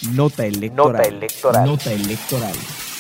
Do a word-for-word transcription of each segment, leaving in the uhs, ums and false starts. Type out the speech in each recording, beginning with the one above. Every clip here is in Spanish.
Nota electoral. Nota electoral. Nota electoral.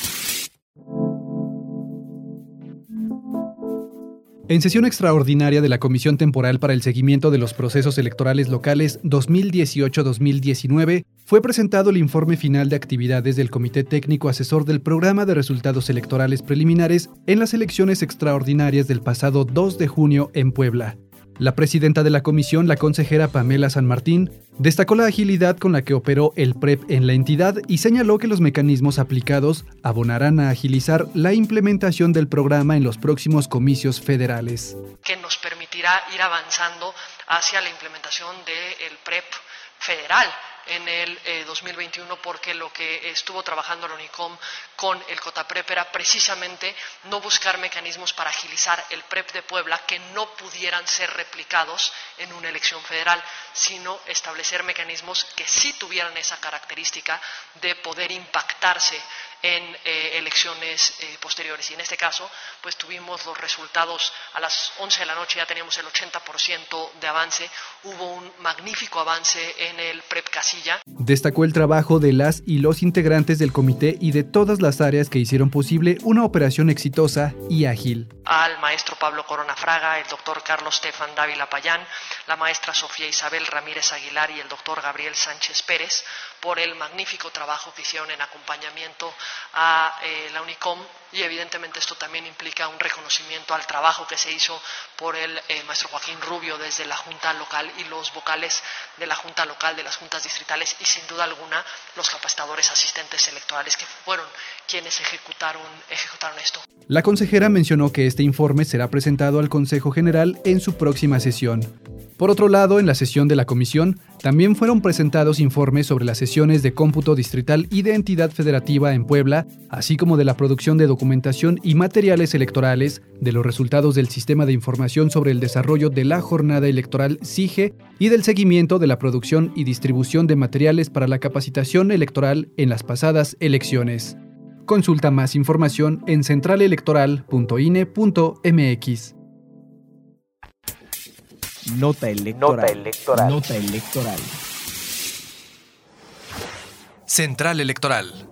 En sesión extraordinaria de la Comisión Temporal para el Seguimiento de los Procesos Electorales Locales dos mil dieciocho a dos mil diecinueve, fue presentado el informe final de actividades del Comité Técnico Asesor del Programa de Resultados Electorales Preliminares en las elecciones extraordinarias del pasado dos de junio en Puebla. La presidenta de la comisión, la consejera Pamela San Martín, destacó la agilidad con la que operó el P R E P en la entidad y señaló que los mecanismos aplicados abonarán a agilizar la implementación del programa en los próximos comicios federales. Que nos permitirá ir avanzando hacia la implementación del P R E P federal en el eh, dos mil veintiuno, porque lo que estuvo trabajando la UNICOM con el COTAPREP era precisamente no buscar mecanismos para agilizar el P R E P de Puebla que no pudieran ser replicados en una elección federal, sino establecer mecanismos que sí tuvieran esa característica de poder impactarse en eh, elecciones eh, posteriores. Y en este caso, pues tuvimos los resultados a las once de la noche, ya teníamos el ochenta por ciento de avance, hubo un magnífico avance en el P R E P Casilla. Destacó el trabajo de las y los integrantes del comité y de todas las áreas que hicieron posible una operación exitosa y ágil. Al maestro Pablo Corona Fraga, el doctor Carlos Stefan Dávila Payán, la maestra Sofía Isabel Ramírez Aguilar y el doctor Gabriel Sánchez Pérez por el magnífico trabajo que hicieron en acompañamiento a eh, la UNICOM, y evidentemente esto también implica un reconocimiento al trabajo que se hizo por el eh, maestro Joaquín Rubio desde la Junta Local y los vocales de la Junta Local, de las juntas distritales y sin duda alguna los capacitadores asistentes electorales que fueron quienes ejecutaron, ejecutaron esto. La consejera mencionó que este informe será presentado al Consejo General en su próxima sesión. Por otro lado, en la sesión de la comisión, también fueron presentados informes sobre las sesiones de cómputo distrital y de entidad federativa en Puebla, así como de la producción de documentación y materiales electorales, de los resultados del Sistema de Información sobre el Desarrollo de la Jornada Electoral S I G E y del seguimiento de la producción y distribución de materiales para la capacitación electoral en las pasadas elecciones. Consulta más información en central electoral punto i n e punto m x. Nota electoral. Nota electoral. Nota electoral. Central Electoral.